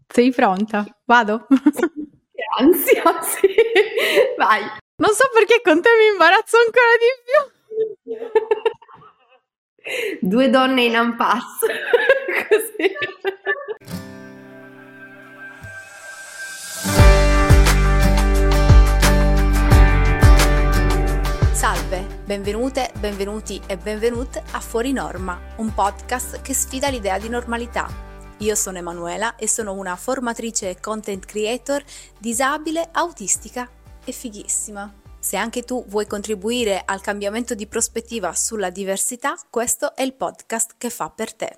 Sei pronta? Vado? Sì, che ansia, sì. Vai. Non so perché con te mi imbarazzo ancora di più. Due donne in impasse. Così. Salve, benvenute, benvenuti e benvenute a Fuori Norma, un podcast che sfida l'idea di normalità. Io sono Emanuela e sono una formatrice e content creator disabile, autistica e fighissima. Se anche tu vuoi contribuire al cambiamento di prospettiva sulla diversità, questo è il podcast che fa per te.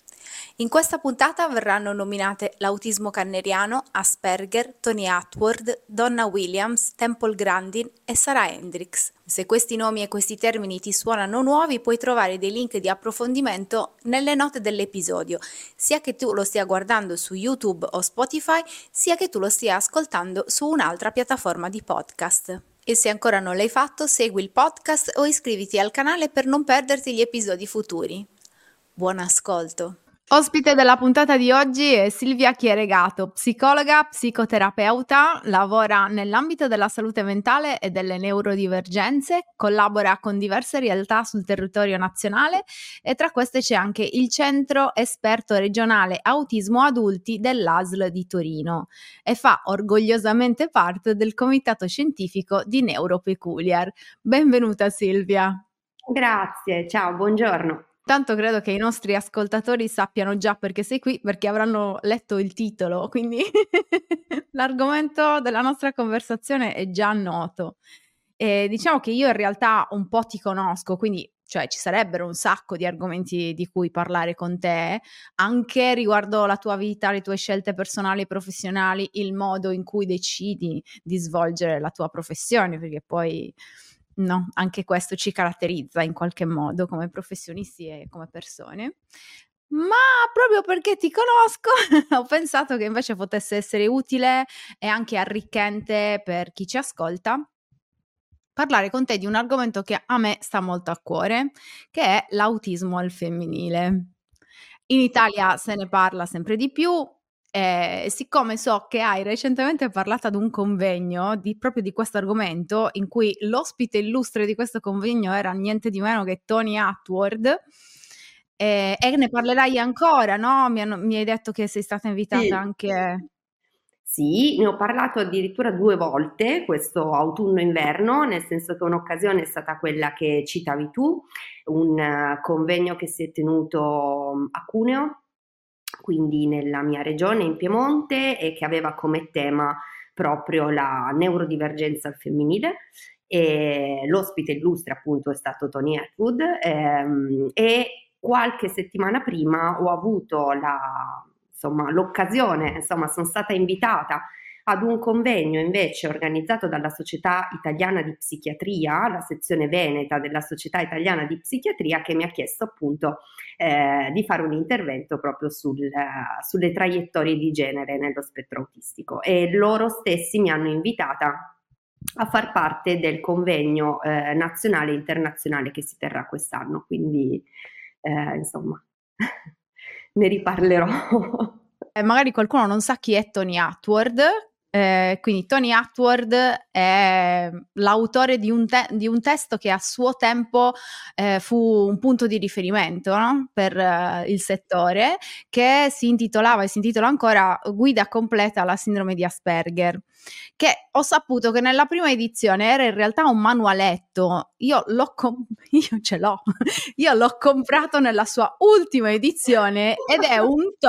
In questa puntata verranno nominate l'autismo carneriano, Asperger, Tony Attward, Donna Williams, Temple Grandin e Sarah Hendricks. Se questi nomi e questi termini ti suonano nuovi, puoi trovare dei link di approfondimento nelle note dell'episodio, sia che tu lo stia guardando su YouTube o Spotify, sia che tu lo stia ascoltando su un'altra piattaforma di podcast. E se ancora non l'hai fatto, segui il podcast o iscriviti al canale per non perderti gli episodi futuri. Buon ascolto! Ospite della puntata di oggi è Silvia Chieregato, psicologa, psicoterapeuta, lavora nell'ambito della salute mentale e delle neurodivergenze, collabora con diverse realtà sul territorio nazionale e tra queste c'è anche il Centro Esperto Regionale Autismo Adulti dell'ASL di Torino e fa orgogliosamente parte del comitato scientifico di Neuropeculiar. Benvenuta Silvia. Grazie, ciao, buongiorno. Tanto credo che i nostri ascoltatori sappiano già perché sei qui, perché avranno letto il titolo, quindi l'argomento della nostra conversazione è già noto. E diciamo che io in realtà un po' ti conosco, quindi cioè ci sarebbero un sacco di argomenti di cui parlare con te, anche riguardo la tua vita, le tue scelte personali e professionali, il modo in cui decidi di svolgere la tua professione, perché poi no, anche questo ci caratterizza in qualche modo come professionisti e come persone. Ma proprio perché ti conosco ho pensato che invece potesse essere utile e anche arricchente per chi ci ascolta parlare con te di un argomento che a me sta molto a cuore, che è l'autismo al femminile. In Italia se ne parla sempre di più. Siccome so che hai recentemente parlato ad un convegno proprio di questo argomento, in cui l'ospite illustre di questo convegno era niente di meno che Tony Attward, e ne parlerai ancora, no? Mi hai detto che sei stata invitata Sì. anche... Sì, ne ho parlato addirittura 2 volte questo autunno-inverno, nel senso che un'occasione è stata quella che citavi tu, un convegno che si è tenuto a Cuneo, quindi nella mia regione in Piemonte, e che aveva come tema proprio la neurodivergenza al femminile. E l'ospite illustre appunto è stato Tony Attwood, e qualche settimana prima ho avuto l'occasione, sono stata invitata ad un convegno invece organizzato dalla Società Italiana di Psichiatria, la sezione veneta della Società Italiana di Psichiatria, che mi ha chiesto appunto di fare un intervento proprio sulle traiettorie di genere nello spettro autistico, e loro stessi mi hanno invitata a far parte del convegno nazionale e internazionale che si terrà quest'anno, quindi insomma ne riparlerò. Magari qualcuno non sa chi è Tony Attward, quindi Tony Attward è l'autore di un testo che a suo tempo fu un punto di riferimento, no? Per il settore, che si intitolava e si intitola ancora Guida completa alla sindrome di Asperger, che ho saputo che nella prima edizione era in realtà un manualetto. Io ce l'ho, io l'ho comprato nella sua ultima edizione ed è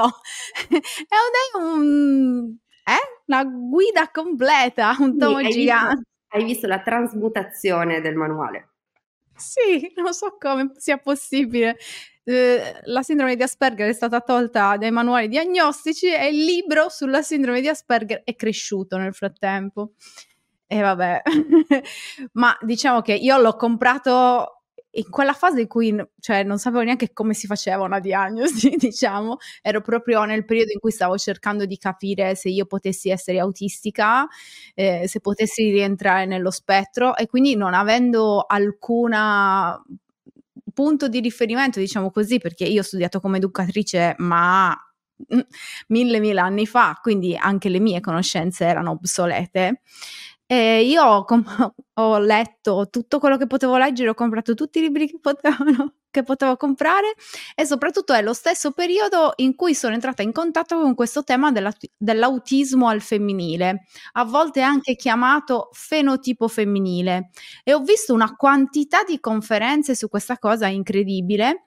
una guida completa, un tomo gigante. Hai visto la trasmutazione del manuale? Sì, non so come sia possibile. La sindrome di Asperger è stata tolta dai manuali diagnostici e il libro sulla sindrome di Asperger è cresciuto nel frattempo. E vabbè, ma diciamo che io l'ho comprato in quella fase in cui cioè, non sapevo neanche come si faceva una diagnosi, diciamo. Ero proprio nel periodo in cui stavo cercando di capire se io potessi essere autistica, se potessi rientrare nello spettro, e quindi non avendo alcuna punto di riferimento, diciamo così, perché io ho studiato come educatrice, ma mille anni fa, quindi anche le mie conoscenze erano obsolete. E io ho letto tutto quello che potevo leggere, ho comprato tutti i libri che potevo comprare, e soprattutto è lo stesso periodo in cui sono entrata in contatto con questo tema dell'autismo al femminile, a volte anche chiamato fenotipo femminile, e ho visto una quantità di conferenze su questa cosa incredibile,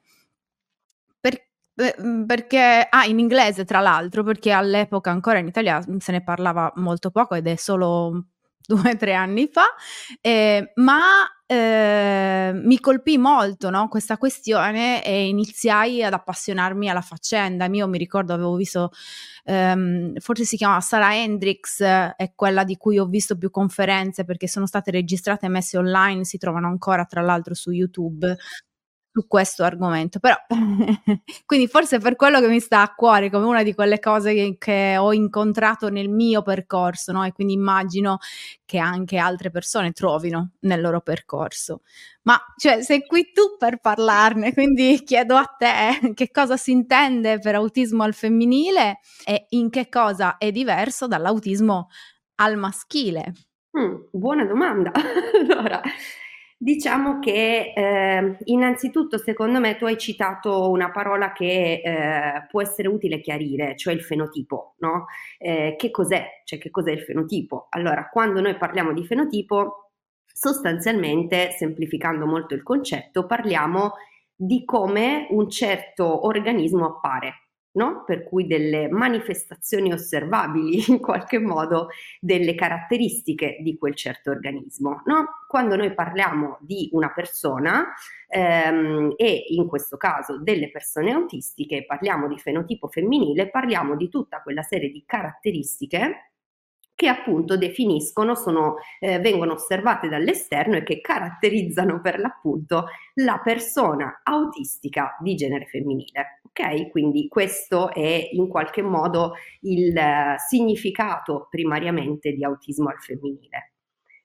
perché in inglese tra l'altro, perché all'epoca ancora in Italia se ne parlava molto poco ed è solo 2 o 3 anni fa, ma mi colpì molto, no, questa questione, e iniziai ad appassionarmi alla faccenda. Io mi ricordo avevo visto, forse si chiamava Sarah Hendricks, è quella di cui ho visto più conferenze perché sono state registrate e messe online, si trovano ancora tra l'altro su YouTube su questo argomento, però quindi forse per quello che mi sta a cuore, come una di quelle cose che ho incontrato nel mio percorso, no? E quindi immagino che anche altre persone trovino nel loro percorso. Ma cioè, sei qui tu per parlarne, quindi chiedo a te che cosa si intende per autismo al femminile e in che cosa è diverso dall'autismo al maschile. Buona domanda. Allora, diciamo che innanzitutto secondo me tu hai citato una parola che può essere utile chiarire, cioè il fenotipo, no? Che cos'è? Cioè che cos'è il fenotipo? Allora, quando noi parliamo di fenotipo, sostanzialmente, semplificando molto il concetto, parliamo di come un certo organismo appare, no? Per cui delle manifestazioni osservabili in qualche modo delle caratteristiche di quel certo organismo, no? Quando noi parliamo di una persona e in questo caso delle persone autistiche, parliamo di fenotipo femminile, parliamo di tutta quella serie di caratteristiche che appunto definiscono, vengono osservate dall'esterno e che caratterizzano per l'appunto la persona autistica di genere femminile. Ok? Quindi questo è in qualche modo il significato primariamente di autismo al femminile.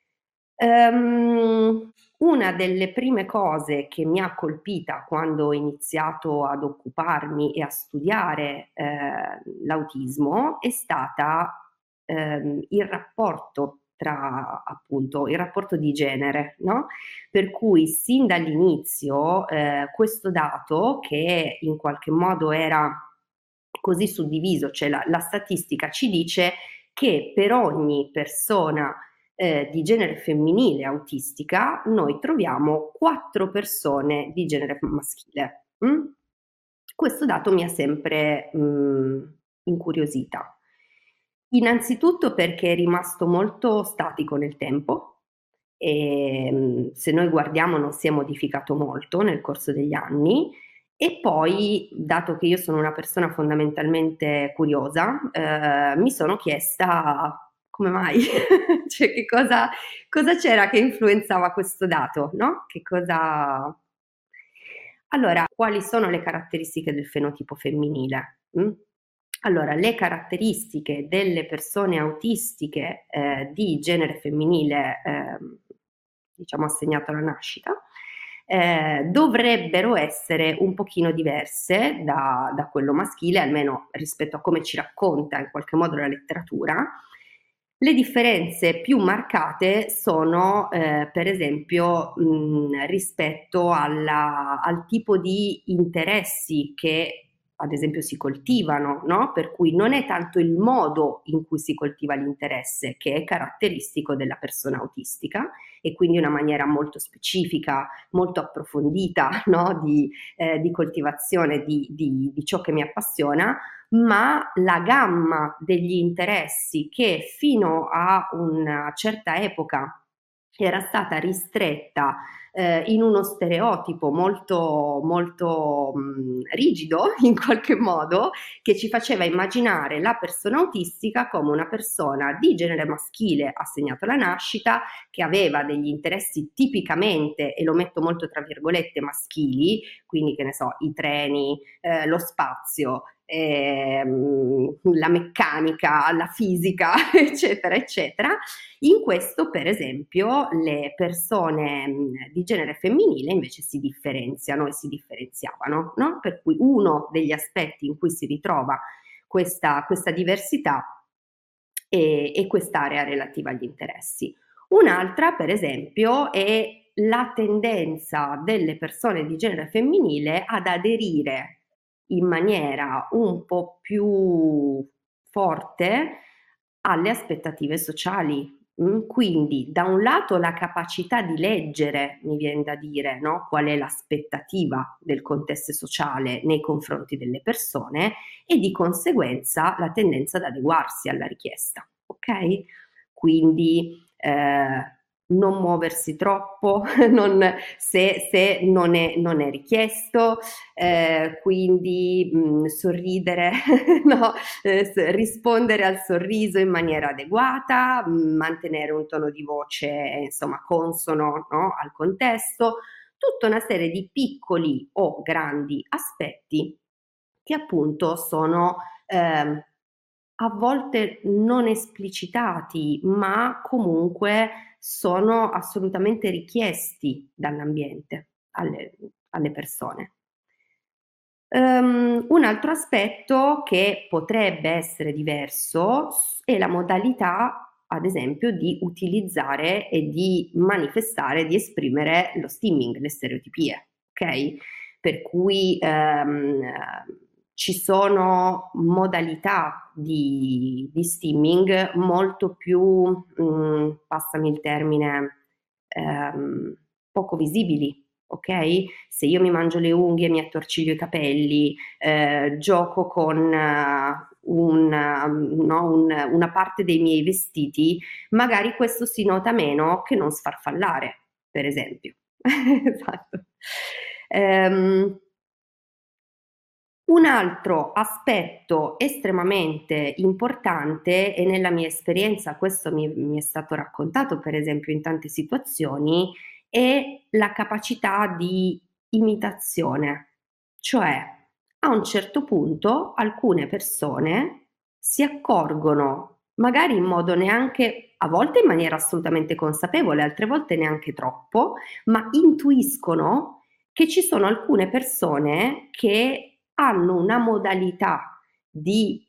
Una delle prime cose che mi ha colpita quando ho iniziato ad occuparmi e a studiare l'autismo è stata il rapporto tra appunto il rapporto di genere, no? Per cui sin dall'inizio questo dato, che in qualche modo era così suddiviso, cioè la statistica ci dice che per ogni persona di genere femminile autistica noi troviamo 4 persone di genere maschile. Questo dato mi ha sempre incuriosita. Innanzitutto perché è rimasto molto statico nel tempo e se noi guardiamo non si è modificato molto nel corso degli anni, e poi, dato che io sono una persona fondamentalmente curiosa, mi sono chiesta come mai, cioè che cosa c'era che influenzava questo dato, no? Allora, quali sono le caratteristiche del fenotipo femminile? Allora, le caratteristiche delle persone autistiche di genere femminile, diciamo assegnato alla nascita, dovrebbero essere un pochino diverse da quello maschile, almeno rispetto a come ci racconta in qualche modo la letteratura. Le differenze più marcate sono per esempio rispetto al tipo di interessi che ad esempio si coltivano, no? Per cui non è tanto il modo in cui si coltiva l'interesse che è caratteristico della persona autistica, e quindi una maniera molto specifica, molto approfondita, no? di coltivazione di ciò che mi appassiona, ma la gamma degli interessi che fino a una certa epoca era stata ristretta in uno stereotipo molto, molto rigido in qualche modo, che ci faceva immaginare la persona autistica come una persona di genere maschile assegnato alla nascita, che aveva degli interessi tipicamente, e lo metto molto tra virgolette, maschili, quindi che ne so, i treni, lo spazio, la meccanica, la fisica, eccetera, eccetera. In questo, per esempio, le persone di genere femminile invece si differenziano e si differenziavano, no? Per cui uno degli aspetti in cui si ritrova questa diversità e quest'area relativa agli interessi. Un'altra, per esempio, è la tendenza delle persone di genere femminile ad aderire in maniera un po' più forte alle aspettative sociali. Quindi da un lato la capacità di leggere, mi viene da dire, no? Qual è l'aspettativa del contesto sociale nei confronti delle persone e di conseguenza la tendenza ad adeguarsi alla richiesta, ok? Quindi non muoversi troppo se non è richiesto, quindi sorridere, no? Rispondere al sorriso in maniera adeguata, mantenere un tono di voce insomma consono, no? Al contesto, tutta una serie di piccoli o grandi aspetti che appunto sono a volte non esplicitati, ma comunque sono assolutamente richiesti dall'ambiente alle persone. Un altro aspetto che potrebbe essere diverso è la modalità, ad esempio, di utilizzare e di manifestare, di esprimere lo stimming, le stereotipie, ok? Per cui ci sono modalità di stimming molto più, passami il termine, poco visibili, ok? Se io mi mangio le unghie, mi attorciglio i capelli, gioco con una parte dei miei vestiti, magari questo si nota meno che non sfarfallare, per esempio. Esatto. Un altro aspetto estremamente importante, e nella mia esperienza questo mi è stato raccontato per esempio in tante situazioni, è la capacità di imitazione. Cioè, a un certo punto alcune persone si accorgono, magari in modo neanche, a volte in maniera assolutamente consapevole, altre volte neanche troppo, ma intuiscono che ci sono alcune persone che hanno una modalità di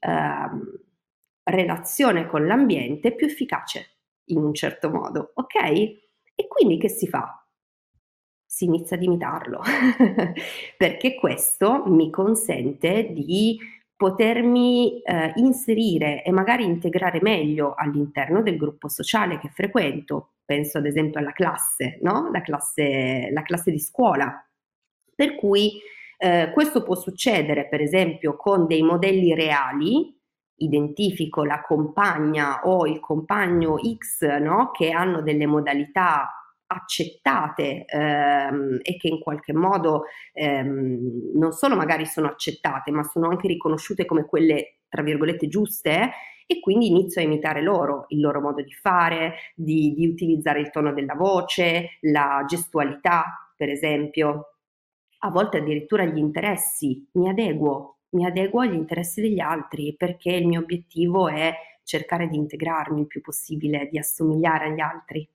relazione con l'ambiente più efficace in un certo modo, ok? E quindi che si fa? Si inizia ad imitarlo, perché questo mi consente di potermi inserire e magari integrare meglio all'interno del gruppo sociale che frequento. Penso ad esempio alla classe, no? La classe di scuola. Per cui questo può succedere per esempio con dei modelli reali, identifico la compagna o il compagno X, no? Che hanno delle modalità accettate e che in qualche modo non solo magari sono accettate, ma sono anche riconosciute come quelle tra virgolette giuste, e quindi inizio a imitare loro, il loro modo di fare, di utilizzare il tono della voce, la gestualità per esempio. A volte addirittura gli interessi, mi adeguo agli interessi degli altri perché il mio obiettivo è cercare di integrarmi il più possibile, di assomigliare agli altri.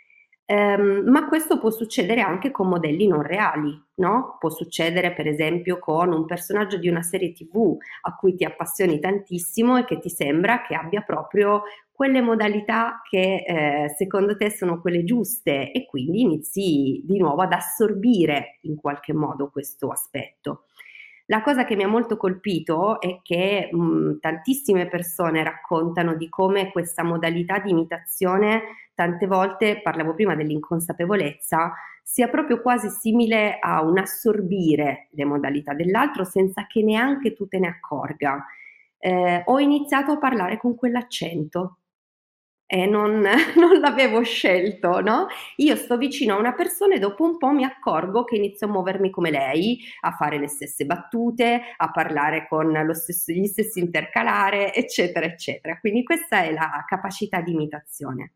Ma questo può succedere anche con modelli non reali, no? Può succedere per esempio con un personaggio di una serie TV a cui ti appassioni tantissimo e che ti sembra che abbia proprio quelle modalità che secondo te sono quelle giuste, e quindi inizi di nuovo ad assorbire in qualche modo questo aspetto. La cosa che mi ha molto colpito è che tantissime persone raccontano di come questa modalità di imitazione, tante volte, parlavo prima dell'inconsapevolezza, sia proprio quasi simile a un assorbire le modalità dell'altro senza che neanche tu te ne accorga. Ho iniziato a parlare con quell'accento e non l'avevo scelto, no? Io sto vicino a una persona e dopo un po' mi accorgo che inizio a muovermi come lei, a fare le stesse battute, a parlare con gli stessi intercalare, eccetera, eccetera. Quindi questa è la capacità di imitazione,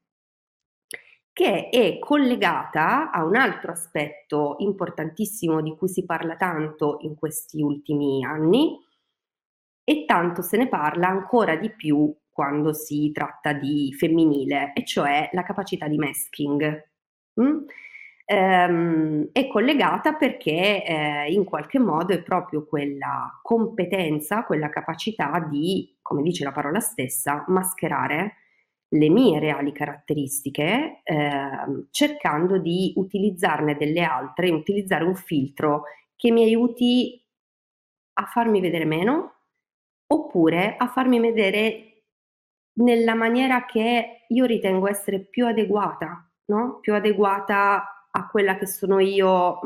che è collegata a un altro aspetto importantissimo di cui si parla tanto in questi ultimi anni, e tanto se ne parla ancora di più quando si tratta di femminile, e cioè la capacità di masking. è collegata perché in qualche modo è proprio quella competenza, quella capacità di, come dice la parola stessa, mascherare le mie reali caratteristiche, cercando di utilizzarne delle altre, utilizzare un filtro che mi aiuti a farmi vedere meno, oppure a farmi vedere nella maniera che io ritengo essere più adeguata, no? Più adeguata a quella che sono io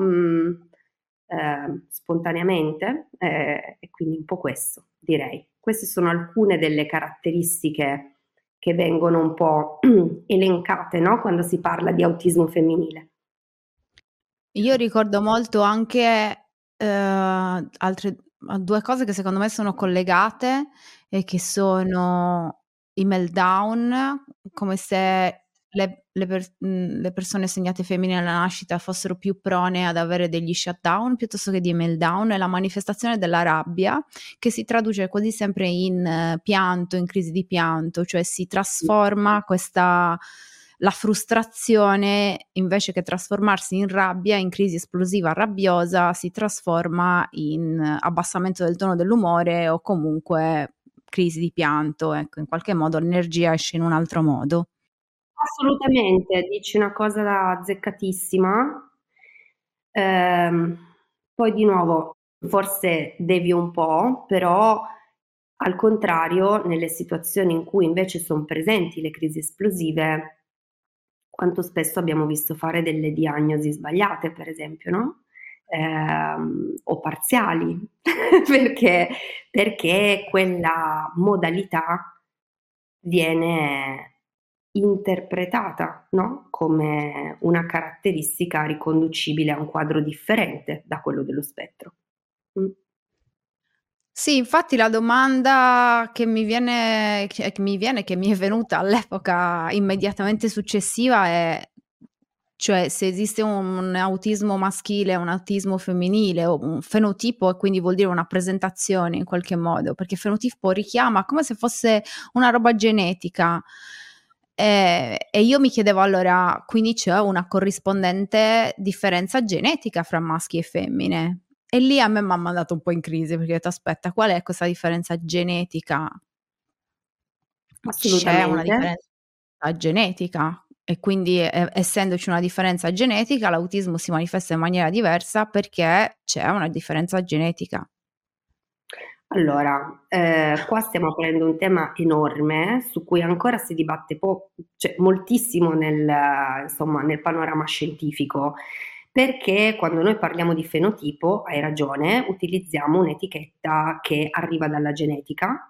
spontaneamente, e quindi un po' questo, direi. Queste sono alcune delle caratteristiche che vengono un po' elencate, no? Quando si parla di autismo femminile. Io ricordo molto anche altre due cose che secondo me sono collegate e che sono i meltdown, come se le persone segnate femmine alla nascita fossero più prone ad avere degli shutdown piuttosto che di meltdown, e la manifestazione della rabbia che si traduce quasi sempre in pianto, in crisi di pianto, cioè si trasforma la frustrazione, invece che trasformarsi in rabbia, in crisi esplosiva rabbiosa, si trasforma in abbassamento del tono dell'umore o comunque crisi di pianto. Ecco, in qualche modo l'energia esce in un altro modo. Assolutamente, dici una cosa azzeccatissima. Poi di nuovo, forse devio un po', però al contrario, nelle situazioni in cui invece sono presenti le crisi esplosive, quanto spesso abbiamo visto fare delle diagnosi sbagliate, per esempio, no? O parziali, perché quella modalità viene interpretata, no? Come una caratteristica riconducibile a un quadro differente da quello dello spettro. Sì, infatti la domanda che mi è venuta all'epoca immediatamente successiva è, cioè, se esiste un autismo maschile, un autismo femminile o un fenotipo, e quindi vuol dire una presentazione in qualche modo, perché fenotipo richiama come se fosse una roba genetica. E io mi chiedevo allora, quindi c'è una corrispondente differenza genetica fra maschi e femmine? E lì a me m'ha mandato un po' in crisi, perché ho detto: "Aspetta, qual è questa differenza genetica?" C'è una Assolutamente. differenza genetica e quindi essendoci una differenza genetica, l'autismo si manifesta in maniera diversa perché c'è una differenza genetica. Allora, qua stiamo aprendo un tema enorme su cui ancora si dibatte cioè moltissimo insomma, nel panorama scientifico, perché quando noi parliamo di fenotipo, hai ragione, utilizziamo un'etichetta che arriva dalla genetica,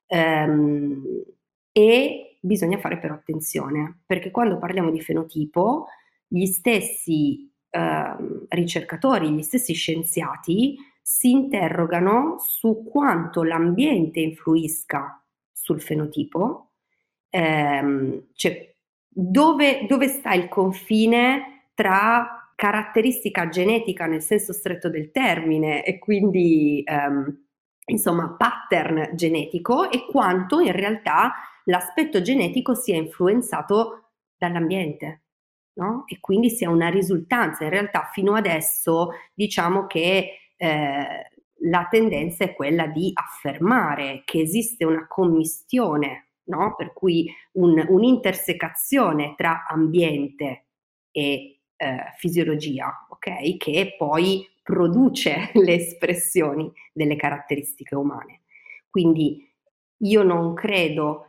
e bisogna fare però attenzione, perché quando parliamo di fenotipo, gli stessi ricercatori, gli stessi scienziati si interrogano su quanto l'ambiente influisca sul fenotipo, cioè dove sta il confine tra caratteristica genetica nel senso stretto del termine e quindi insomma pattern genetico, e quanto in realtà l'aspetto genetico sia influenzato dall'ambiente. No? E quindi sia una risultanza. In realtà fino adesso diciamo che la tendenza è quella di affermare che esiste una commistione, no? Per cui un'intersecazione tra ambiente e fisiologia, ok? Che poi produce le espressioni delle caratteristiche umane. Quindi io non credo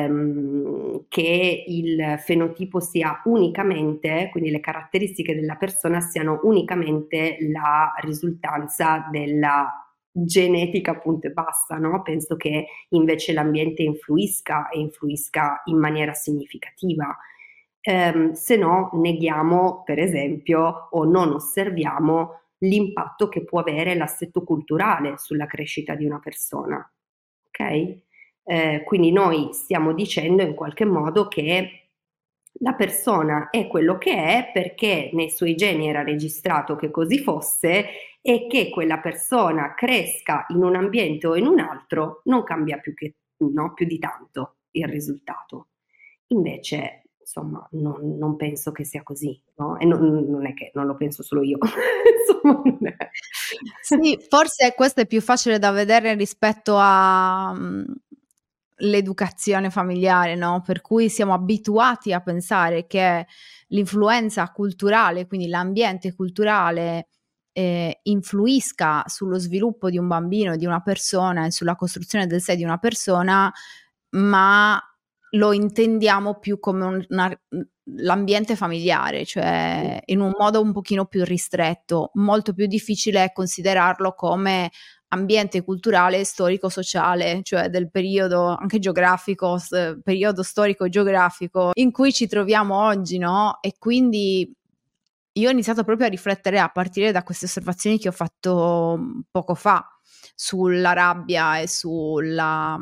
che il fenotipo sia unicamente, quindi le caratteristiche della persona siano unicamente la risultanza della genetica, punto e basta, no? Penso che invece l'ambiente influisca e influisca in maniera significativa. Se no neghiamo, per esempio, o non osserviamo l'impatto che può avere l'assetto culturale sulla crescita di una persona, ok? Quindi noi stiamo dicendo in qualche modo che la persona è quello che è perché nei suoi geni era registrato che così fosse, e che quella persona cresca in un ambiente o in un altro non cambia più di tanto il risultato. Invece insomma, non penso che sia così, no? E non è che non lo penso solo io, insomma, non è. Sì, forse questo è più facile da vedere rispetto a l'educazione familiare, no? Per cui siamo abituati a pensare che l'influenza culturale, quindi l'ambiente culturale, influisca sullo sviluppo di un bambino, di una persona e sulla costruzione del sé di una persona, ma lo intendiamo più come l'ambiente familiare, cioè in un modo un pochino più ristretto. Molto più difficile è considerarlo come ambiente culturale, storico-sociale, cioè del periodo anche geografico, periodo storico-geografico in cui ci troviamo oggi, no? E quindi io ho iniziato proprio a riflettere a partire da queste osservazioni che ho fatto poco fa sulla rabbia e sulla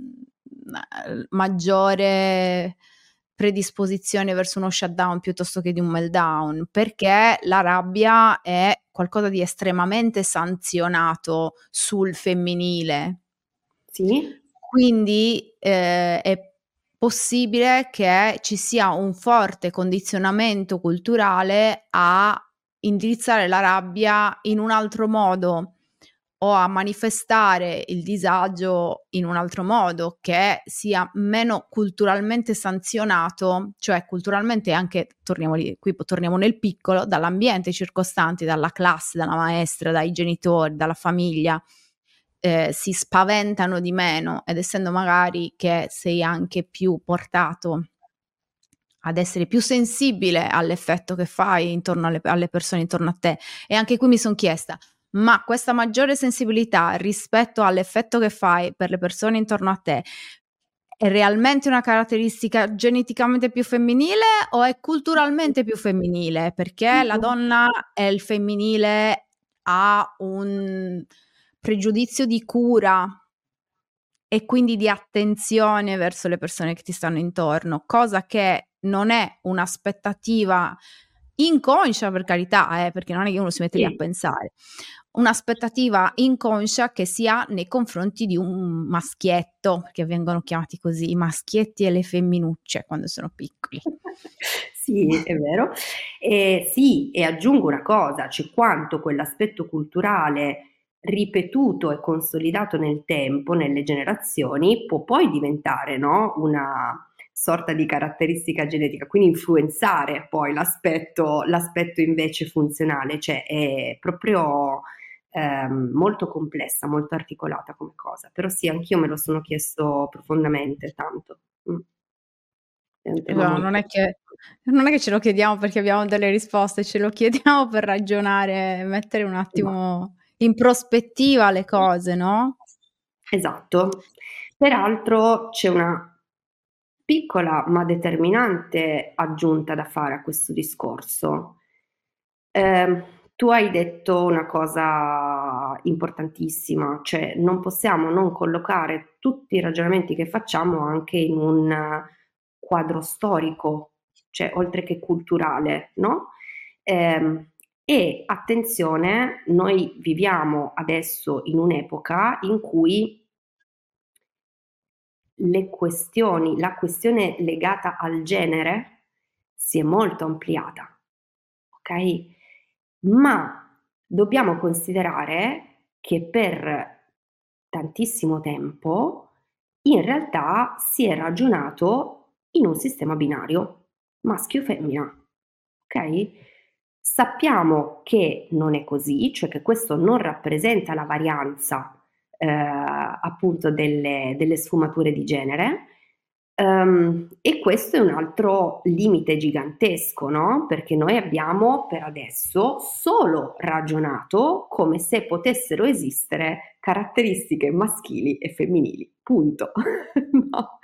maggiore predisposizione verso uno shutdown piuttosto che di un meltdown, perché la rabbia è qualcosa di estremamente sanzionato sul femminile. Sì. Quindi è possibile che ci sia un forte condizionamento culturale a indirizzare la rabbia in un altro modo o a manifestare il disagio in un altro modo che sia meno culturalmente sanzionato, cioè culturalmente anche, torniamo nel piccolo, dall'ambiente circostante, dalla classe, dalla maestra, dai genitori, dalla famiglia. Si spaventano di meno, ed essendo magari che sei anche più portato ad essere più sensibile all'effetto che fai intorno alle persone intorno a te. E anche qui mi sono chiesta, ma questa maggiore sensibilità rispetto all'effetto che fai per le persone intorno a te è realmente una caratteristica geneticamente più femminile o è culturalmente più femminile? Perché la donna e il femminile ha un pregiudizio di cura e quindi di attenzione verso le persone che ti stanno intorno, cosa che non è un'aspettativa inconscia, per carità, perché non è che uno si mette lì a pensare, un'aspettativa inconscia che si ha nei confronti di un maschietto, perché vengono chiamati così i maschietti e le femminucce quando sono piccoli. Sì, è vero. Sì, e aggiungo una cosa, c'è quanto quell'aspetto culturale ripetuto e consolidato nel tempo, nelle generazioni, può poi diventare, no, una sorta di caratteristica genetica, quindi influenzare poi l'aspetto invece funzionale, cioè è proprio molto complessa, molto articolata come cosa, però sì, anch'io me lo sono chiesto profondamente tanto. È un tema molto... non è che ce lo chiediamo perché abbiamo delle risposte, ce lo chiediamo per ragionare, mettere un attimo in prospettiva le cose, no? Esatto. Peraltro c'è una piccola ma determinante aggiunta da fare a questo discorso. Tu hai detto una cosa importantissima, cioè non possiamo non collocare tutti i ragionamenti che facciamo anche in un quadro storico, cioè oltre che culturale, no? E attenzione, noi viviamo adesso in un'epoca in cui la questione legata al genere si è molto ampliata, ok? Ma dobbiamo considerare che per tantissimo tempo in realtà si è ragionato in un sistema binario, maschio-femmina, ok? Sappiamo che non è così, cioè che questo non rappresenta la varianza appunto delle sfumature di genere. E questo è un altro limite gigantesco, no? Perché noi abbiamo per adesso solo ragionato come se potessero esistere caratteristiche maschili e femminili, punto. No?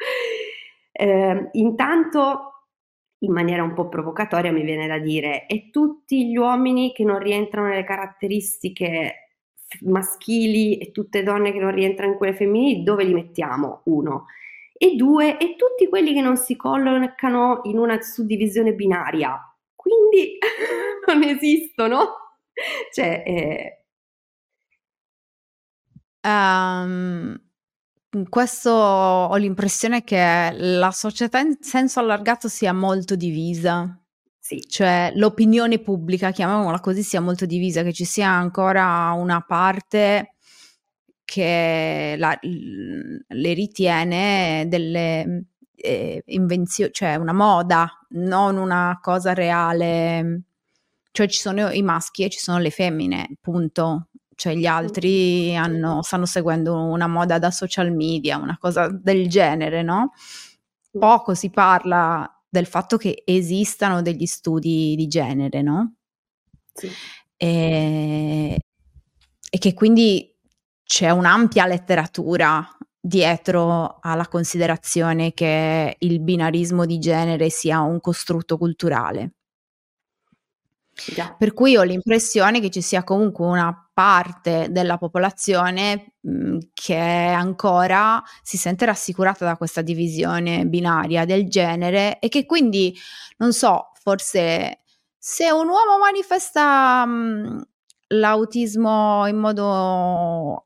Intanto, in maniera un po' provocatoria, mi viene da dire, e tutti gli uomini che non rientrano nelle caratteristiche maschili e tutte le donne che non rientrano in quelle femminili, dove li mettiamo? Uno. E due, e tutti quelli che non si collocano in una suddivisione binaria, quindi non esistono. Cioè, questo ho l'impressione che la società in senso allargato sia molto divisa. Sì. Cioè l'opinione pubblica, chiamiamola così, sia molto divisa, che ci sia ancora una parte che le ritiene delle cioè una moda, non una cosa reale. Cioè ci sono i maschi e ci sono le femmine, punto. Cioè gli altri stanno seguendo una moda da social media, una cosa del genere, no? Poco si parla del fatto che esistano degli studi di genere, no? Sì. E che quindi c'è un'ampia letteratura dietro alla considerazione che il binarismo di genere sia un costrutto culturale. Già. Per cui ho l'impressione che ci sia comunque una parte della popolazione che ancora si sente rassicurata da questa divisione binaria del genere e che quindi, non so, forse se un uomo manifesta l'autismo in modo...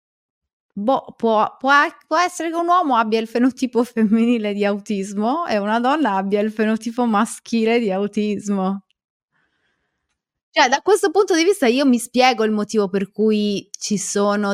può essere che un uomo abbia il fenotipo femminile di autismo e una donna abbia il fenotipo maschile di autismo. Cioè, da questo punto di vista io mi spiego il motivo per cui ci sono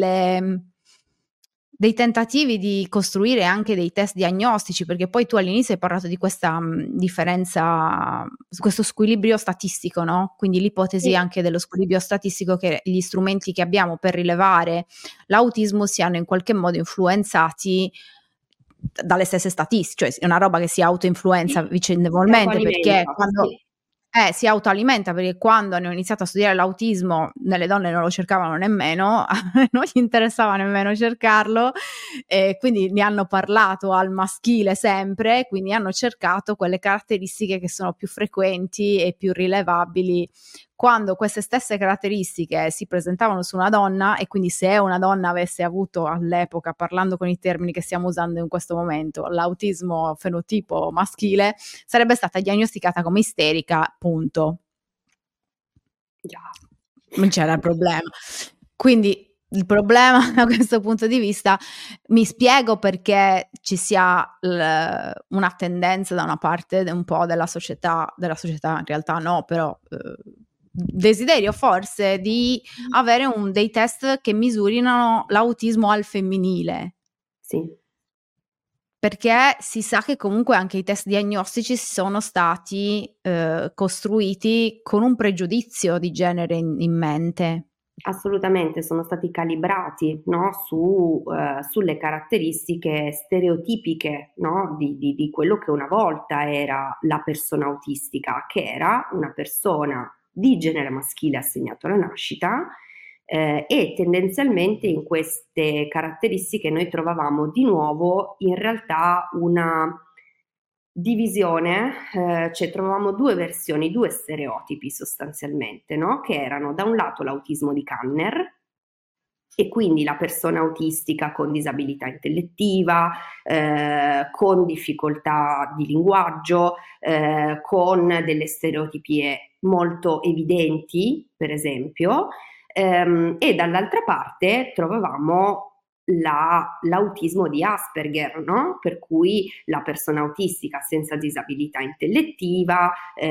dei tentativi di costruire anche dei test diagnostici, perché poi tu all'inizio hai parlato di questa differenza, questo squilibrio statistico, no? Quindi l'ipotesi anche dello squilibrio statistico, che gli strumenti che abbiamo per rilevare l'autismo siano in qualche modo influenzati dalle stesse statistiche, cioè è una roba che si autoinfluenza vicendevolmente, perché quando... si autoalimenta, perché quando hanno iniziato a studiare l'autismo nelle donne non lo cercavano nemmeno, non gli interessava nemmeno cercarlo, e quindi ne hanno parlato al maschile sempre, quindi hanno cercato quelle caratteristiche che sono più frequenti e più rilevabili quando queste stesse caratteristiche si presentavano su una donna, e quindi se una donna avesse avuto all'epoca, parlando con i termini che stiamo usando in questo momento, l'autismo fenotipo maschile, sarebbe stata diagnosticata come isterica, punto. Già. Non c'era il problema. Quindi il problema da questo punto di vista, mi spiego perché ci sia una tendenza da una parte un po' della società in realtà no, però desiderio forse di avere dei test che misurino l'autismo al femminile. Sì. Perché si sa che comunque anche i test diagnostici sono stati costruiti con un pregiudizio di genere in mente. Assolutamente, sono stati calibrati, no, sulle caratteristiche stereotipiche, no, di quello che una volta era la persona autistica, che era una persona di genere maschile assegnato alla nascita, e tendenzialmente in queste caratteristiche noi trovavamo di nuovo in realtà una divisione, cioè trovavamo due versioni, due stereotipi sostanzialmente, no? Che erano da un lato l'autismo di Kanner, e quindi la persona autistica con disabilità intellettiva, con difficoltà di linguaggio, con delle stereotipie molto evidenti, per esempio, e dall'altra parte trovavamo l'autismo di Asperger, no? Per cui la persona autistica senza disabilità intellettiva,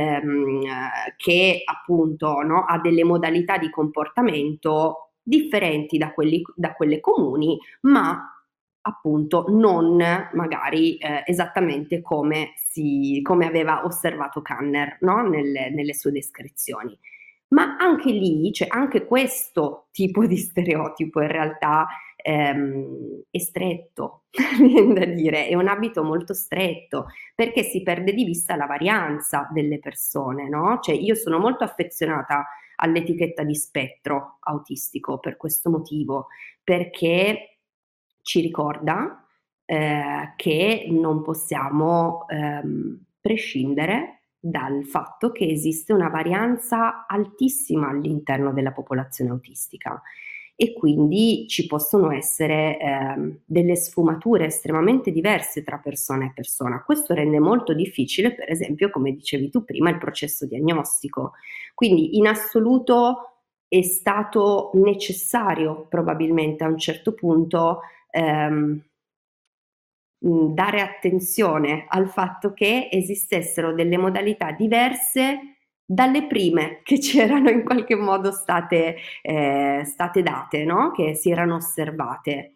che appunto, no, ha delle modalità di comportamento differenti da quelle comuni, ma appunto non magari esattamente come aveva osservato Kanner, no? nelle sue descrizioni. Ma anche lì, cioè anche questo tipo di stereotipo in realtà è stretto, viene da dire, è un abito molto stretto, perché si perde di vista la varianza delle persone, no? Cioè io sono molto affezionata all'etichetta di spettro autistico per questo motivo, perché ci ricorda che non possiamo prescindere dal fatto che esiste una varianza altissima all'interno della popolazione autistica, e quindi ci possono essere delle sfumature estremamente diverse tra persona e persona. Questo rende molto difficile, per esempio, come dicevi tu prima, il processo diagnostico. Quindi in assoluto è stato necessario probabilmente a un certo punto dare attenzione al fatto che esistessero delle modalità diverse dalle prime che ci erano in qualche modo state date, no? Che si erano osservate.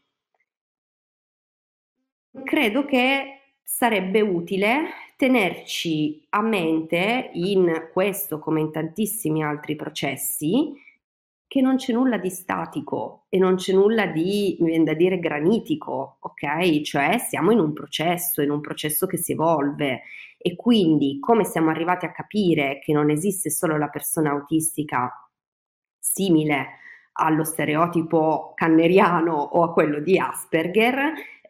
Credo che sarebbe utile tenerci a mente in questo, come in tantissimi altri processi, che non c'è nulla di statico e non c'è nulla di, mi viene da dire, granitico, ok? Cioè siamo in un processo che si evolve, e quindi come siamo arrivati a capire che non esiste solo la persona autistica simile allo stereotipo canneriano o a quello di Asperger,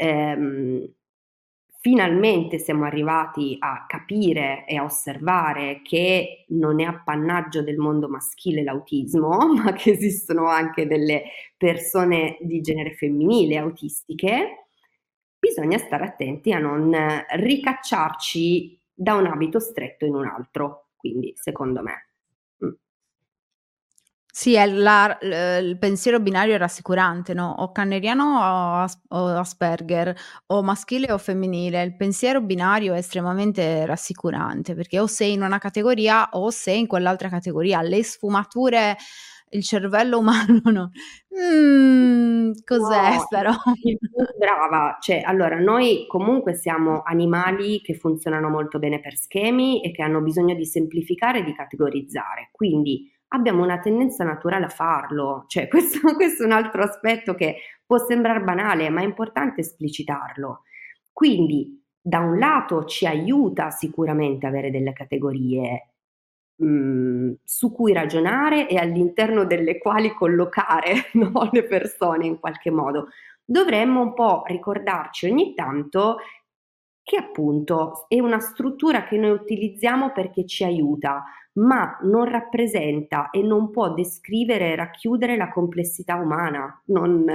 finalmente siamo arrivati a capire e a osservare che non è appannaggio del mondo maschile l'autismo, ma che esistono anche delle persone di genere femminile autistiche. Bisogna stare attenti a non ricacciarci da un abito stretto in un altro, quindi secondo me. Sì, è il pensiero binario è rassicurante, no? O canneriano o Asperger, o maschile o femminile. Il pensiero binario è estremamente rassicurante, perché o sei in una categoria o sei in quell'altra categoria. Le sfumature, il cervello umano, no? Cos'è No, sta roba? brava, cioè allora noi comunque siamo animali che funzionano molto bene per schemi e che hanno bisogno di semplificare e di categorizzare, quindi abbiamo una tendenza naturale a farlo, cioè questo è un altro aspetto che può sembrare banale, ma è importante esplicitarlo. Quindi da un lato ci aiuta sicuramente avere delle categorie su cui ragionare e all'interno delle quali collocare, no, le persone in qualche modo. Dovremmo un po' ricordarci ogni tanto che appunto è una struttura che noi utilizziamo perché ci aiuta, ma non rappresenta e non può descrivere e racchiudere la complessità umana, non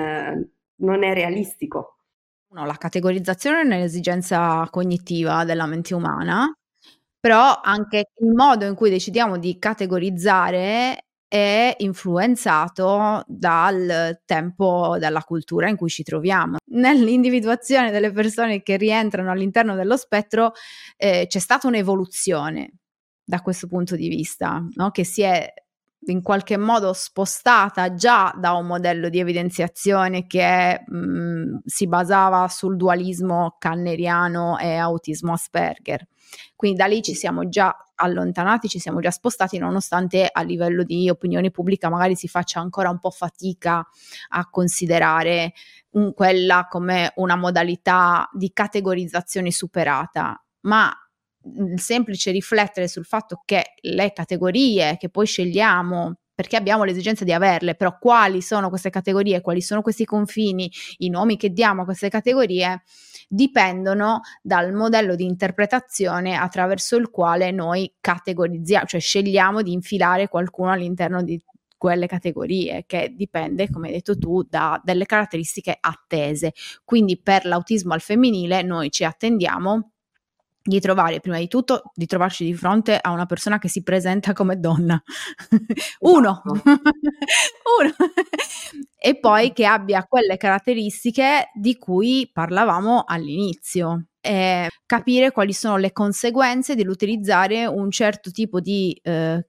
è realistico. No, la categorizzazione è un'esigenza cognitiva della mente umana, però anche il modo in cui decidiamo di categorizzare è influenzato dal tempo, dalla cultura in cui ci troviamo. Nell'individuazione delle persone che rientrano all'interno dello spettro c'è stata un'evoluzione da questo punto di vista, no? Che si è in qualche modo spostata già da un modello di evidenziazione che si basava sul dualismo canneriano e autismo Asperger. Quindi da lì ci siamo già allontanati, ci siamo già spostati, nonostante a livello di opinione pubblica magari si faccia ancora un po' fatica a considerare quella come una modalità di categorizzazione superata, ma il semplice riflettere sul fatto che le categorie che poi scegliamo, perché abbiamo l'esigenza di averle, però quali sono queste categorie, quali sono questi confini, i nomi che diamo a queste categorie, dipendono dal modello di interpretazione attraverso il quale noi categorizziamo, cioè scegliamo di infilare qualcuno all'interno di quelle categorie, che dipende, come hai detto tu, da delle caratteristiche attese. Quindi per l'autismo al femminile noi ci attendiamo di trovare, prima di tutto, di trovarci di fronte a una persona che si presenta come donna. Uno. Uno. E poi che abbia quelle caratteristiche di cui parlavamo all'inizio. Capire quali sono le conseguenze dell'utilizzare un certo tipo di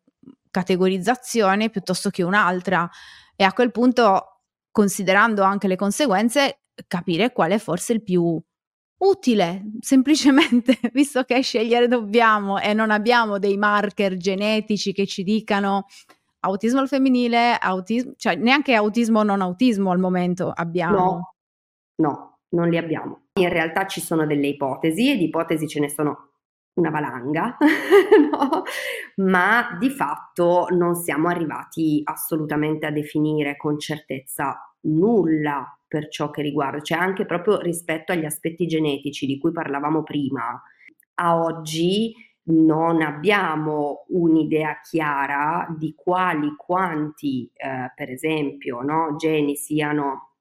categorizzazione piuttosto che un'altra, e a quel punto, considerando anche le conseguenze, capire qual è forse il più utile, semplicemente, visto che scegliere dobbiamo e non abbiamo dei marker genetici che ci dicano autismo al femminile, cioè neanche autismo o non autismo al momento abbiamo. No, non li abbiamo. In realtà ci sono delle ipotesi, e di ipotesi ce ne sono una valanga, no? Ma di fatto non siamo arrivati assolutamente a definire con certezza nulla per ciò che riguarda, cioè anche proprio rispetto agli aspetti genetici di cui parlavamo prima. A oggi non abbiamo un'idea chiara di quanti, per esempio, no, geni siano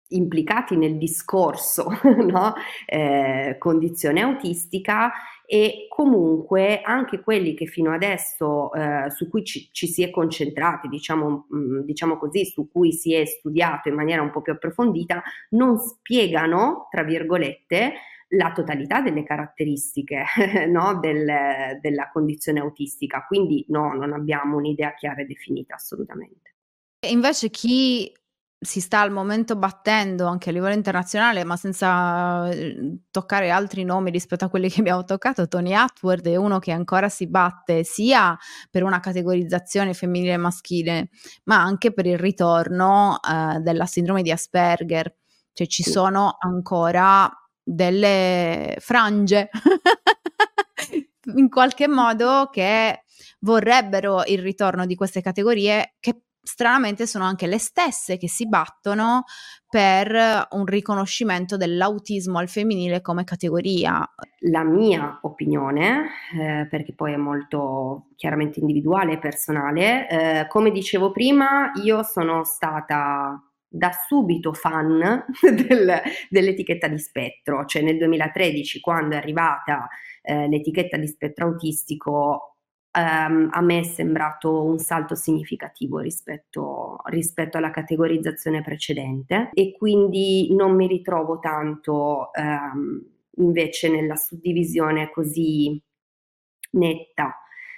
implicati nel discorso, no? Condizione autistica, e comunque anche quelli che fino adesso su cui ci si è concentrati, diciamo così, su cui si è studiato in maniera un po' più approfondita, non spiegano, tra virgolette, la totalità delle caratteristiche no, della condizione autistica, quindi no, non abbiamo un'idea chiara e definita assolutamente. E invece chi si sta al momento battendo anche a livello internazionale, ma senza toccare altri nomi rispetto a quelli che abbiamo toccato, Tony Attwood è uno che ancora si batte sia per una categorizzazione femminile e maschile, ma anche per il ritorno della sindrome di Asperger. Cioè ci sono ancora delle frange in qualche modo che vorrebbero il ritorno di queste categorie, che stranamente sono anche le stesse che si battono per un riconoscimento dell'autismo al femminile come categoria. La mia opinione, perché poi è molto chiaramente individuale e personale, come dicevo prima, io sono stata da subito fan dell'etichetta di spettro, cioè nel 2013, quando è arrivata l'etichetta di spettro autistico, a me è sembrato un salto significativo rispetto alla categorizzazione precedente, e quindi non mi ritrovo tanto invece nella suddivisione così netta,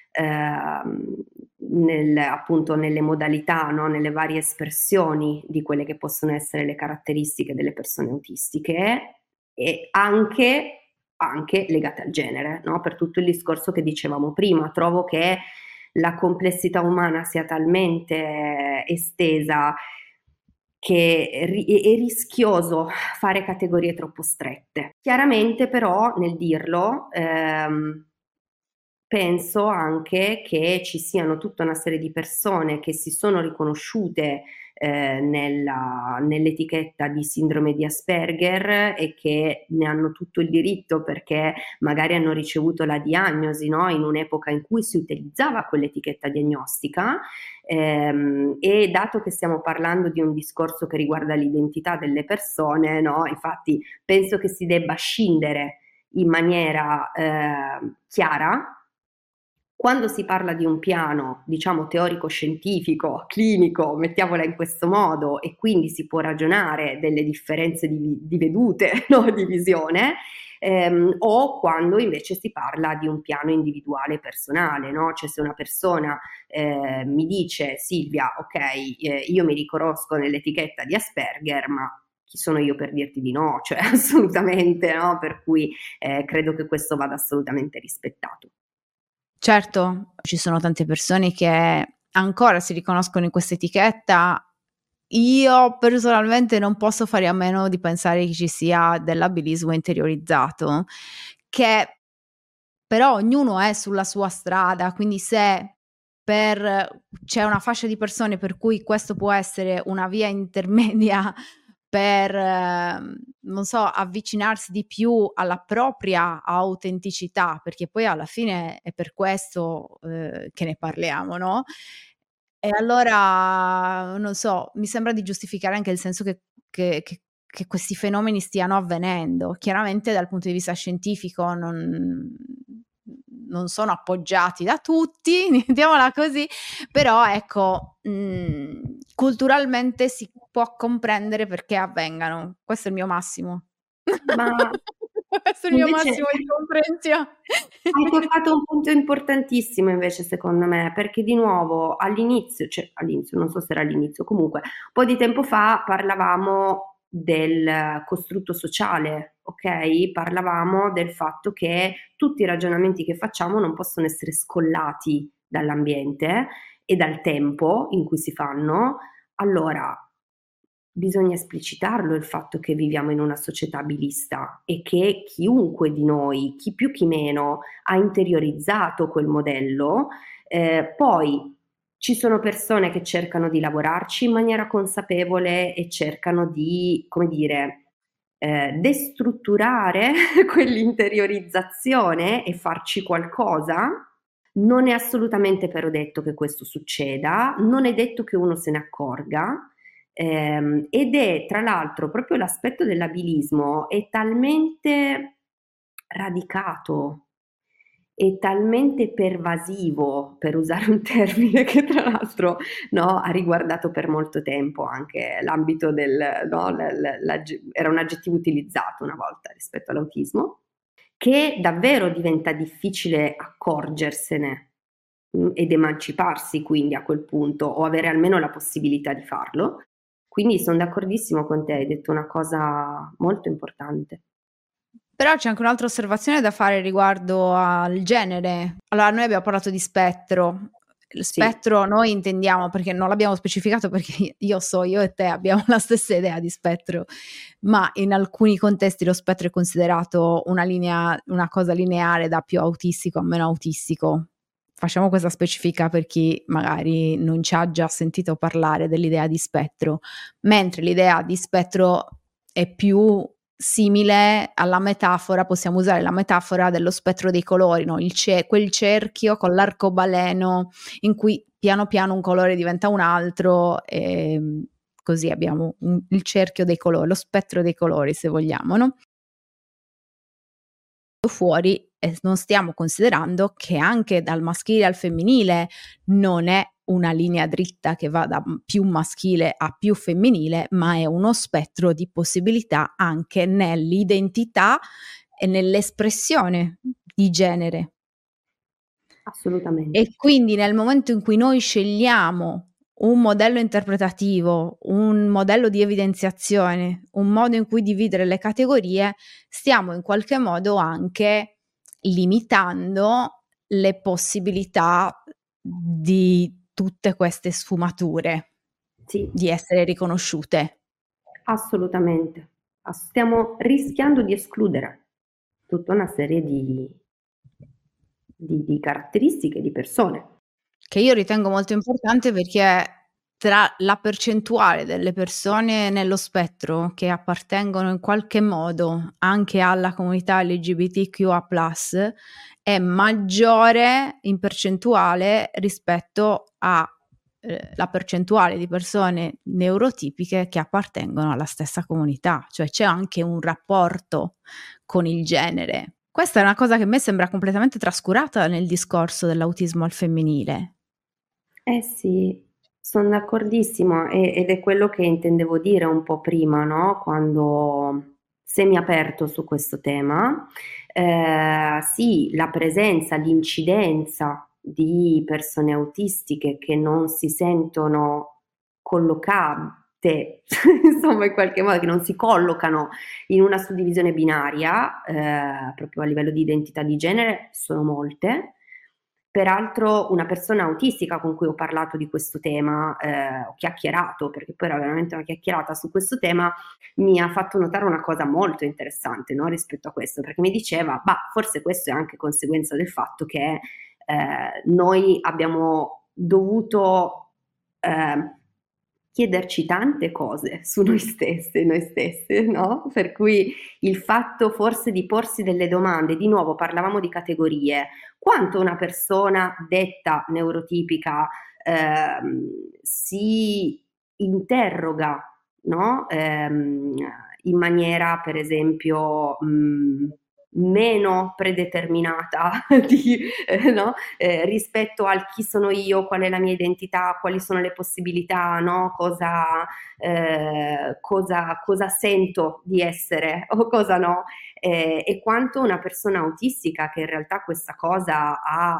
appunto nelle modalità, no? Nelle varie espressioni di quelle che possono essere le caratteristiche delle persone autistiche, e anche legate al genere, no? Per tutto il discorso che dicevamo prima, trovo che la complessità umana sia talmente estesa che è rischioso fare categorie troppo strette. Chiaramente però nel dirlo penso anche che ci siano tutta una serie di persone che si sono riconosciute nell'etichetta di sindrome di Asperger e che ne hanno tutto il diritto, perché magari hanno ricevuto la diagnosi, no? In un'epoca in cui si utilizzava quell'etichetta diagnostica, e dato che stiamo parlando di un discorso che riguarda l'identità delle persone, no? Infatti penso che si debba scindere in maniera chiara quando si parla di un piano, diciamo, teorico-scientifico, clinico, mettiamola in questo modo, e quindi si può ragionare delle differenze di vedute, no? Di visione, o quando invece si parla di un piano individuale personale, no? Cioè se una persona mi dice: Silvia, ok, io mi riconosco nell'etichetta di Asperger, ma chi sono io per dirti di no? Cioè assolutamente no, per cui credo che questo vada assolutamente rispettato. Certo, ci sono tante persone che ancora si riconoscono in questa etichetta. Io personalmente non posso fare a meno di pensare che ci sia dell'abilismo interiorizzato, che però ognuno è sulla sua strada, quindi se c'è una fascia di persone per cui questo può essere una via intermedia per, non so, avvicinarsi di più alla propria autenticità, perché poi alla fine è per questo che ne parliamo, no? E allora, non so, mi sembra di giustificare anche il senso che questi fenomeni stiano avvenendo. Chiaramente dal punto di vista scientifico non sono appoggiati da tutti, mettiamola così, però ecco, culturalmente si può comprendere perché avvengano. Questo è il mio massimo. Ma questo è il mio massimo di comprensione. Hai toccato un punto importantissimo invece, secondo me, perché di nuovo all'inizio, non so se era all'inizio, comunque un po' di tempo fa parlavamo del costrutto sociale, ok? Parlavamo del fatto che tutti i ragionamenti che facciamo non possono essere scollati dall'ambiente e dal tempo in cui si fanno. Allora, bisogna esplicitarlo il fatto che viviamo in una società abilista e che chiunque di noi, chi più chi meno, ha interiorizzato quel modello. Poi ci sono persone che cercano di lavorarci in maniera consapevole e cercano di, come dire, destrutturare quell'interiorizzazione e farci qualcosa. Non è assolutamente però detto che questo succeda, non è detto che uno se ne accorga. ed è tra l'altro proprio l'aspetto dell'abilismo è talmente radicato e talmente pervasivo, per usare un termine che tra l'altro, no, ha riguardato per molto tempo anche l'ambito del, no, era un aggettivo utilizzato una volta rispetto all'autismo, che davvero diventa difficile accorgersene ed emanciparsi quindi a quel punto, o avere almeno la possibilità di farlo. Quindi sono d'accordissimo con te, hai detto una cosa molto importante. Però c'è anche un'altra osservazione da fare riguardo al genere. Allora, noi abbiamo parlato di spettro. Il spettro noi intendiamo, perché non l'abbiamo specificato, perché io e te abbiamo la stessa idea di spettro, ma in alcuni contesti lo spettro è considerato una cosa lineare da più autistico a meno autistico. Facciamo questa specifica per chi magari non ci ha già sentito parlare dell'idea di spettro, mentre l'idea di spettro è più simile alla metafora, possiamo usare la metafora dello spettro dei colori, no? Quel cerchio con l'arcobaleno in cui piano piano un colore diventa un altro, e così abbiamo il cerchio dei colori, lo spettro dei colori, se vogliamo, no? Fuori, e non stiamo considerando che anche dal maschile al femminile non è una linea dritta che va da più maschile a più femminile, ma è uno spettro di possibilità anche nell'identità e nell'espressione di genere. Assolutamente. E quindi nel momento in cui noi scegliamo un modello interpretativo, un modello di evidenziazione, un modo in cui dividere le categorie, stiamo in qualche modo anche limitando le possibilità di tutte queste sfumature, sì, di essere riconosciute. Assolutamente. Stiamo rischiando di escludere tutta una serie di caratteristiche, di persone. Che io ritengo molto importante, perché tra la percentuale delle persone nello spettro che appartengono in qualche modo anche alla comunità LGBTQA+, è maggiore in percentuale rispetto a la percentuale di persone neurotipiche che appartengono alla stessa comunità, cioè c'è anche un rapporto con il genere. Questa è una cosa che a me sembra completamente trascurata nel discorso dell'autismo al femminile. Sì, sono d'accordissimo, ed è quello che intendevo dire un po' prima, no? Quando semi aperto su questo tema. Sì, la presenza, l'incidenza di persone autistiche che non si sentono collocate, insomma, in qualche modo, che non si collocano in una suddivisione binaria, proprio a livello di identità di genere, sono molte. Peraltro una persona autistica con cui ho parlato di questo tema, ho chiacchierato, perché poi era veramente una chiacchierata su questo tema, mi ha fatto notare una cosa molto interessante, no, rispetto a questo, perché mi diceva, forse questo è anche conseguenza del fatto che noi abbiamo dovuto chiederci tante cose su noi stesse, no? Per cui il fatto forse di porsi delle domande, di nuovo parlavamo di categorie, quanto una persona detta neurotipica si interroga, no? In maniera, per esempio, meno predeterminata no? Rispetto al chi sono io, qual è la mia identità, quali sono le possibilità, no? Cosa sento di essere o cosa no, e quanto una persona autistica che in realtà questa cosa ha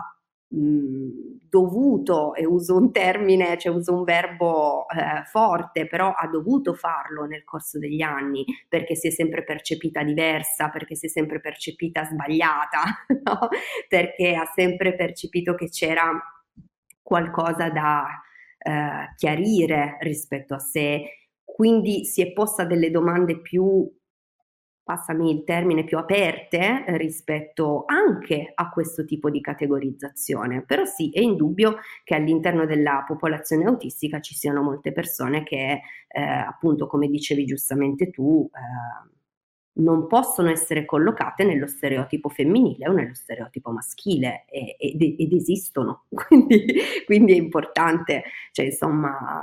dovuto, e uso un termine, cioè uso un verbo forte, però ha dovuto farlo nel corso degli anni, perché si è sempre percepita diversa, perché si è sempre percepita sbagliata, no? Perché ha sempre percepito che c'era qualcosa da chiarire rispetto a sé, quindi si è posta delle domande più, passami il termine, più aperte rispetto anche a questo tipo di categorizzazione. Però sì, è indubbio che all'interno della popolazione autistica ci siano molte persone che appunto, come dicevi giustamente tu, non possono essere collocate nello stereotipo femminile o nello stereotipo maschile, ed esistono, quindi è importante, cioè insomma,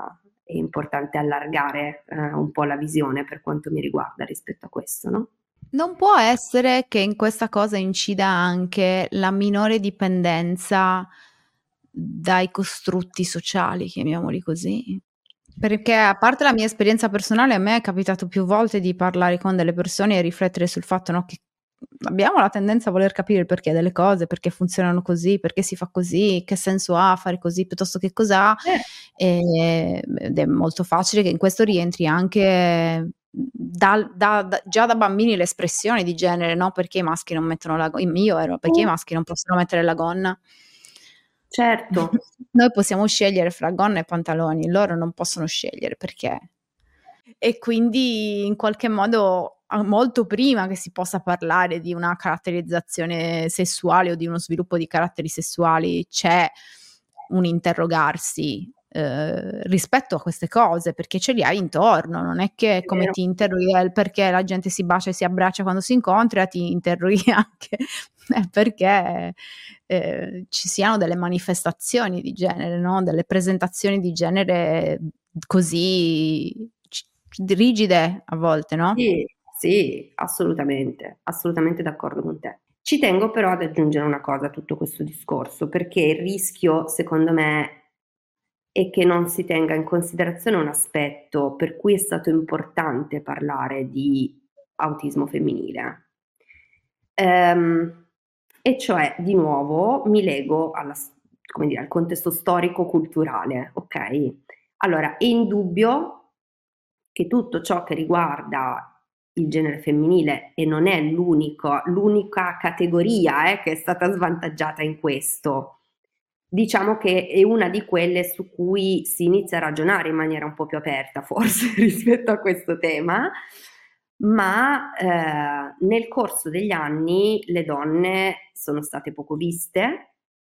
è importante allargare un po' la visione per quanto mi riguarda rispetto a questo, no? Non può essere che in questa cosa incida anche la minore dipendenza dai costrutti sociali, chiamiamoli così? Perché a parte la mia esperienza personale, a me è capitato più volte di parlare con delle persone e riflettere sul fatto, no, che abbiamo la tendenza a voler capire il perché delle cose, perché funzionano così, perché si fa così, che senso ha fare così piuttosto che cos'ha, ed è molto facile che in questo rientri anche già da bambini l'espressione di genere, no? Perché i maschi non mettono la gonna? Perché i maschi non possono mettere la gonna? Certo. Noi possiamo scegliere fra gonna e pantaloni, loro non possono scegliere perché. E quindi in qualche modo, molto prima che si possa parlare di una caratterizzazione sessuale o di uno sviluppo di caratteri sessuali, c'è un interrogarsi rispetto a queste cose, perché ce li hai intorno, non è che come vero. ti interroghi perché la gente si bacia e si abbraccia quando si incontra, ti interroghi anche perché ci siano delle manifestazioni di genere, no? Delle presentazioni di genere così rigide a volte, no? Sì, sì, assolutamente, assolutamente d'accordo con te. Ci tengo però ad aggiungere una cosa a tutto questo discorso, perché il rischio, secondo me, è che non si tenga in considerazione un aspetto per cui è stato importante parlare di autismo femminile. E cioè, di nuovo, mi lego come dire, al contesto storico-culturale, ok? Allora, è indubbio che tutto ciò che riguarda il genere femminile, e non è l'unica categoria che è stata svantaggiata in questo, diciamo che è una di quelle su cui si inizia a ragionare in maniera un po' più aperta forse rispetto a questo tema, ma nel corso degli anni le donne sono state poco viste,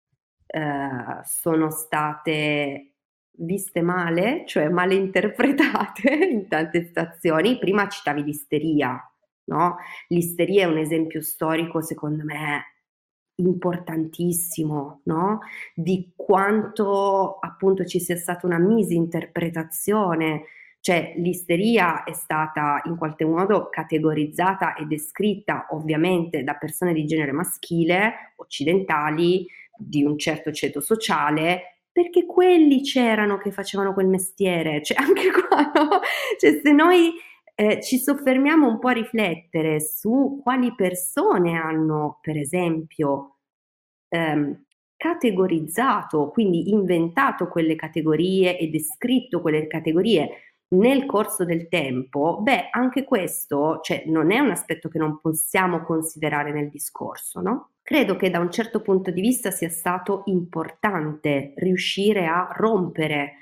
sono state viste male, cioè male interpretate in tante situazioni. Prima citavi l'isteria, no? L'isteria è un esempio storico, secondo me, importantissimo, no? Di quanto appunto ci sia stata una misinterpretazione, cioè l'isteria è stata in qualche modo categorizzata e descritta ovviamente da persone di genere maschile, occidentali, di un certo ceto sociale, perché quelli c'erano che facevano quel mestiere, cioè anche qua, no? Cioè se noi ci soffermiamo un po' a riflettere su quali persone hanno, per esempio, categorizzato, quindi inventato quelle categorie e descritto quelle categorie nel corso del tempo, beh, anche questo, cioè, non è un aspetto che non possiamo considerare nel discorso, no? Credo che da un certo punto di vista sia stato importante riuscire a rompere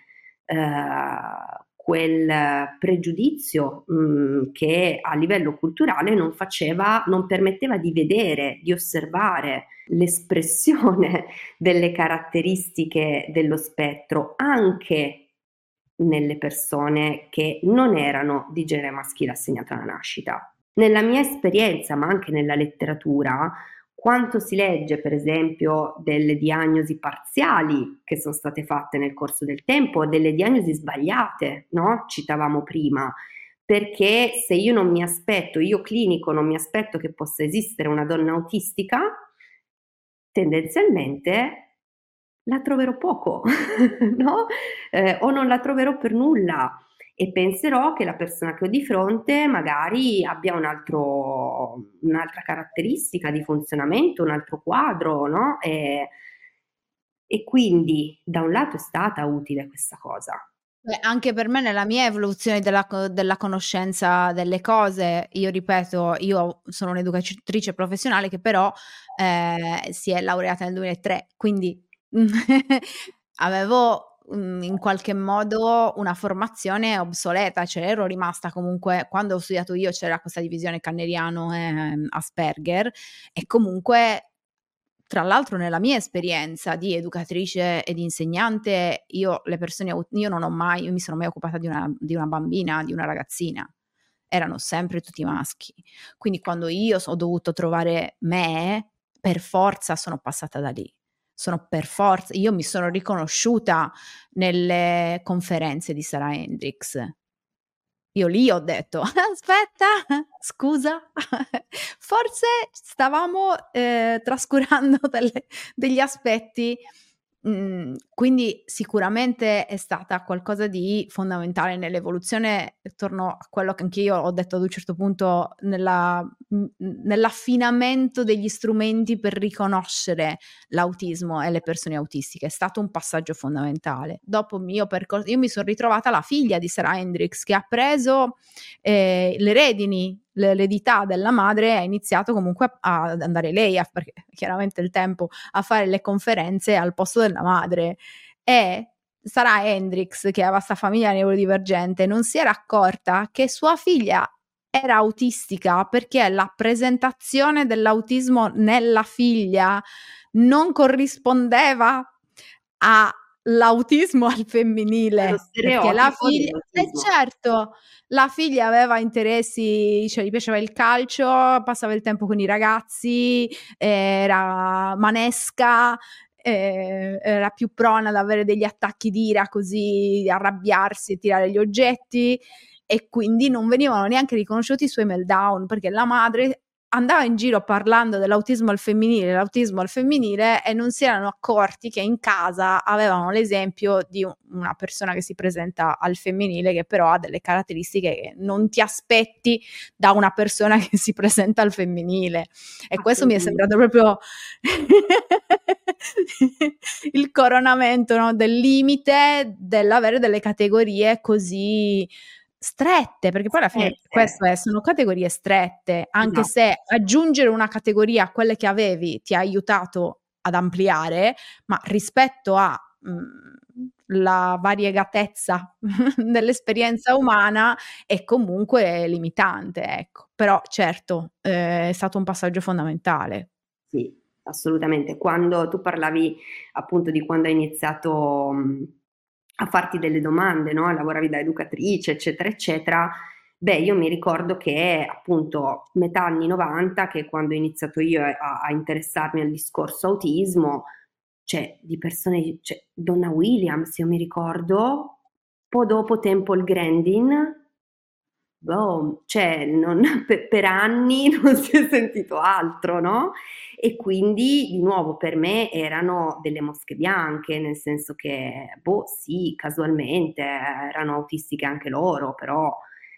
quel pregiudizio che a livello culturale non permetteva di vedere, di osservare l'espressione delle caratteristiche dello spettro anche nelle persone che non erano di genere maschile assegnato alla nascita. Nella mia esperienza, ma anche nella letteratura, quanto si legge, per esempio, delle diagnosi parziali che sono state fatte nel corso del tempo, delle diagnosi sbagliate, no? Citavamo prima, perché se io non mi aspetto, io clinico non mi aspetto che possa esistere una donna autistica, tendenzialmente la troverò poco, no? O non la troverò per nulla e penserò che la persona che ho di fronte magari abbia un'altra caratteristica di funzionamento, un altro quadro, no? E quindi da un lato è stata utile questa cosa. Anche per me nella mia evoluzione della conoscenza delle cose, io ripeto, io sono un'educatrice professionale che però si è laureata nel 2003, quindi avevo in qualche modo una formazione obsoleta, cioè ero rimasta comunque, quando ho studiato io c'era questa divisione Kanneriano e Asperger, e comunque tra l'altro nella mia esperienza di educatrice ed insegnante, io non mi sono mai occupata di una bambina, di una ragazzina, erano sempre tutti maschi. Quindi quando io ho dovuto trovare me, per forza sono passata da lì. sono per forza, io mi sono riconosciuta nelle conferenze di Sarah Hendricks. Io lì ho detto: "Aspetta, scusa, forse stavamo, trascurando degli aspetti". Quindi sicuramente è stata qualcosa di fondamentale nell'evoluzione, torno a quello che anch'io ho detto ad un certo punto nell'affinamento degli strumenti per riconoscere l'autismo e le persone autistiche. È stato un passaggio fondamentale. Dopo il mio percorso io mi son ritrovata la figlia di Sarah Hendricks che ha preso, le redini, l'eredità della madre e ha iniziato comunque ad andare lei perché chiaramente il tempo, a fare le conferenze al posto della madre. E Sarah Hendricks, che aveva 'sta famiglia neurodivergente, non si era accorta che sua figlia era autistica perché la presentazione dell'autismo nella figlia non corrispondeva all'autismo al Lo femminile, perché la stereotipo figlia dell'autismo. certo, la figlia aveva interessi, cioè gli piaceva il calcio, passava il tempo con i ragazzi, era manesca, era più prona ad avere degli attacchi d'ira, così arrabbiarsi e tirare gli oggetti, e quindi non venivano neanche riconosciuti i suoi meltdown, perché la madre andava in giro parlando dell'autismo al femminile e non si erano accorti che in casa avevano l'esempio di una persona che si presenta al femminile che però ha delle caratteristiche che non ti aspetti da una persona che si presenta al femminile, e questo mi è sembrato proprio il coronamento, no, del limite dell'avere delle categorie così strette, perché poi alla fine questo sono categorie strette, anche Esatto. se aggiungere una categoria a quelle che avevi ti ha aiutato ad ampliare, ma rispetto a la variegatezza dell'esperienza umana è comunque limitante, ecco. Però certo, è stato un passaggio fondamentale. Sì, assolutamente. Quando tu parlavi appunto di quando hai iniziato a farti delle domande, no? Lavoravi da educatrice, eccetera, eccetera. Beh, io mi ricordo che appunto metà anni 90, che quando ho iniziato io a interessarmi al discorso autismo, cioè di persone, cioè Donna Williams, io mi ricordo, poi dopo Temple Grandin, boh, cioè per anni non si è sentito altro, no? E quindi di nuovo per me erano delle mosche bianche, nel senso che, boh, sì, casualmente erano autistiche anche loro, però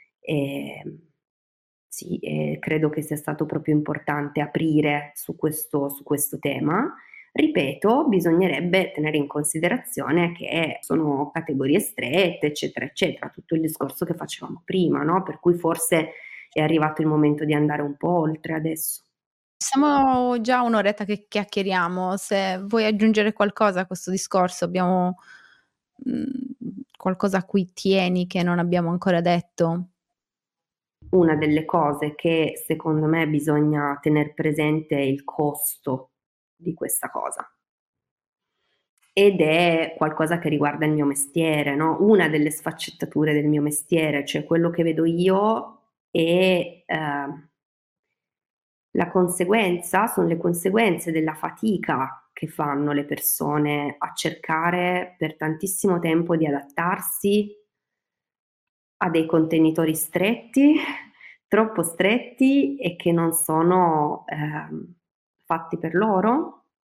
sì, credo che sia stato proprio importante aprire su questo tema. Ripeto, bisognerebbe tenere in considerazione che sono categorie strette, eccetera, eccetera, tutto il discorso che facevamo prima, no? Per cui forse è arrivato il momento di andare un po' oltre adesso. Siamo già un'oretta che chiacchieriamo, se vuoi aggiungere qualcosa a questo discorso, abbiamo qualcosa a cui tieni che non abbiamo ancora detto? Una delle cose che secondo me bisogna tener presente è il costo di questa cosa. Ed è qualcosa che riguarda il mio mestiere, no? Una delle sfaccettature del mio mestiere, cioè quello che vedo io è sono le conseguenze della fatica che fanno le persone a cercare per tantissimo tempo di adattarsi a dei contenitori stretti, troppo stretti e che non sono fatti per loro.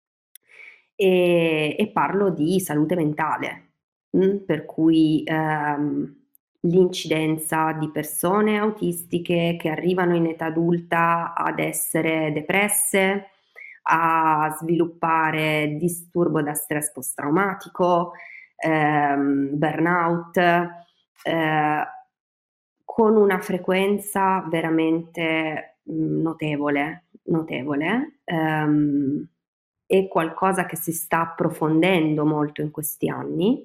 E parlo di salute mentale, per cui l'incidenza di persone autistiche che arrivano in età adulta ad essere depresse, a sviluppare disturbo da stress post-traumatico, burnout, con una frequenza veramente notevole, è qualcosa che si sta approfondendo molto in questi anni.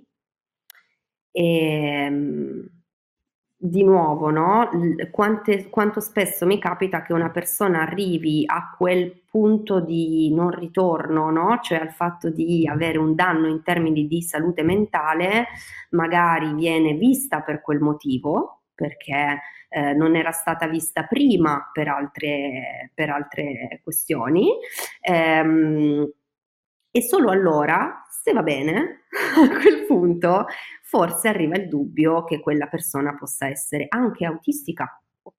Di nuovo, no? Quanto spesso mi capita che una persona arrivi a quel punto di non ritorno, no? Cioè al fatto di avere un danno in termini di salute mentale, magari viene vista per quel motivo, perché non era stata vista prima per altre questioni, E solo allora, se va bene, a quel punto forse arriva il dubbio che quella persona possa essere anche autistica, ok?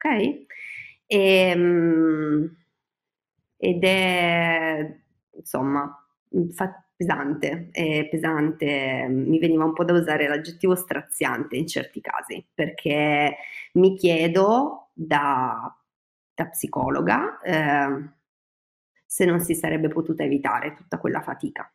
Ed è, insomma, pesante, è pesante, mi veniva un po' da usare l'aggettivo straziante in certi casi, perché mi chiedo da psicologa se non si sarebbe potuta evitare tutta quella fatica.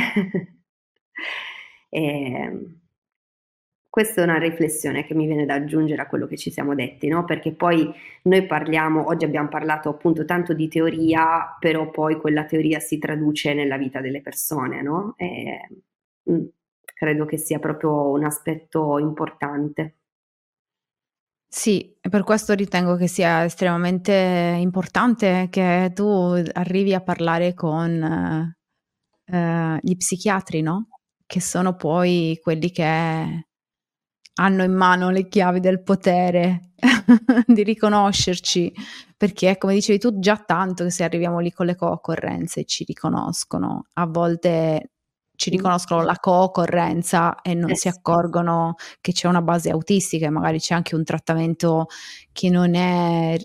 Questa è una riflessione che mi viene da aggiungere a quello che ci siamo detti, no? Perché poi noi oggi abbiamo parlato appunto tanto di teoria, però poi quella teoria si traduce nella vita delle persone, no? Credo che sia proprio un aspetto importante. Sì, e per questo ritengo che sia estremamente importante che tu arrivi a parlare con gli psichiatri, no? Che sono poi quelli che hanno in mano le chiavi del potere di riconoscerci, perché come dicevi tu già tanto che se arriviamo lì con le co-occorrenze ci riconoscono, a volte ci riconoscono la co-occorrenza e non si accorgono che c'è una base autistica e magari c'è anche un trattamento che non è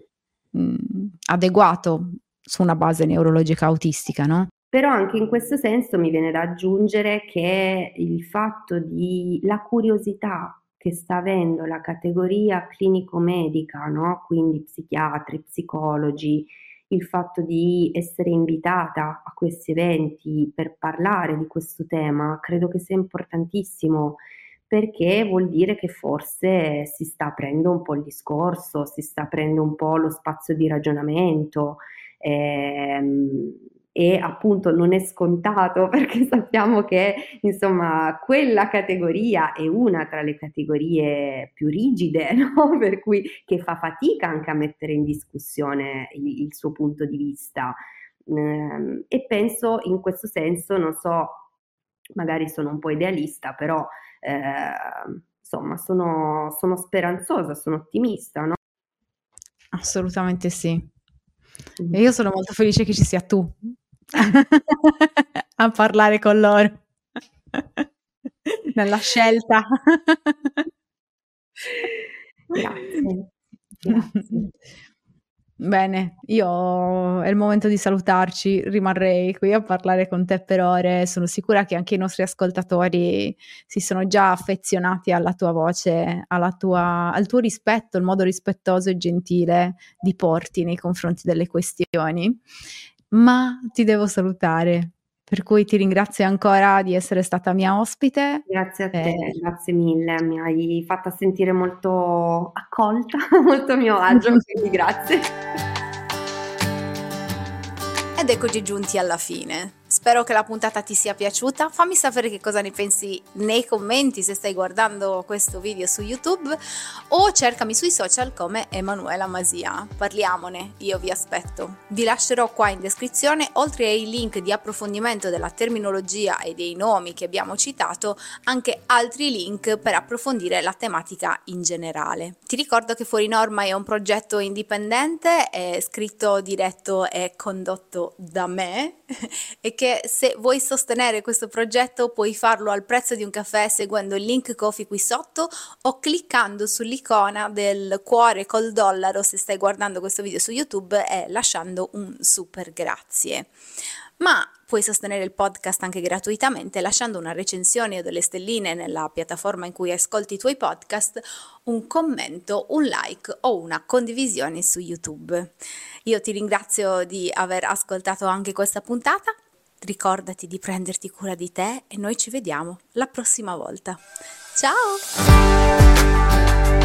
adeguato su una base neurologica autistica, no? Però anche in questo senso mi viene da aggiungere che il fatto la curiosità che sta avendo la categoria clinico-medica, no? Quindi psichiatri, psicologi, il fatto di essere invitata a questi eventi per parlare di questo tema, credo che sia importantissimo, perché vuol dire che forse si sta aprendo un po' il discorso, si sta aprendo un po' lo spazio di ragionamento. E appunto non è scontato, perché sappiamo che insomma quella categoria è una tra le categorie più rigide, no? Per cui che fa fatica anche a mettere in discussione il suo punto di vista, e penso in questo senso, non so, magari sono un po' idealista, però insomma sono speranzosa, sono ottimista, no? Assolutamente sì. E io sono molto felice che ci sia tu a parlare con loro nella scelta. Grazie. Bene, è il momento di salutarci, rimarrei qui a parlare con te per ore, sono sicura che anche i nostri ascoltatori si sono già affezionati alla tua voce, al tuo rispetto, il modo rispettoso e gentile di porti nei confronti delle questioni, ma ti devo salutare, per cui ti ringrazio ancora di essere stata mia ospite. Grazie a te, grazie mille, mi hai fatta sentire molto accolta, molto a mio agio, quindi grazie. Ed eccoci giunti alla fine. Spero che la puntata ti sia piaciuta. Fammi sapere che cosa ne pensi nei commenti se stai guardando questo video su YouTube, o cercami sui social come Emanuela Masia. Parliamone, io vi aspetto. Vi lascerò qua in descrizione, oltre ai link di approfondimento della terminologia e dei nomi che abbiamo citato, anche altri link per approfondire la tematica in generale. Ti ricordo che Fuori Norma è un progetto indipendente, è scritto, diretto e condotto da me, e che se vuoi sostenere questo progetto puoi farlo al prezzo di un caffè seguendo il link Ko-fi qui sotto o cliccando sull'icona del cuore col dollaro se stai guardando questo video su YouTube e lasciando un super grazie. Ma puoi sostenere il podcast anche gratuitamente lasciando una recensione o delle stelline nella piattaforma in cui ascolti i tuoi podcast, un commento, un like o una condivisione su YouTube. Io ti ringrazio di aver ascoltato anche questa puntata, ricordati di prenderti cura di te e noi ci vediamo la prossima volta. Ciao!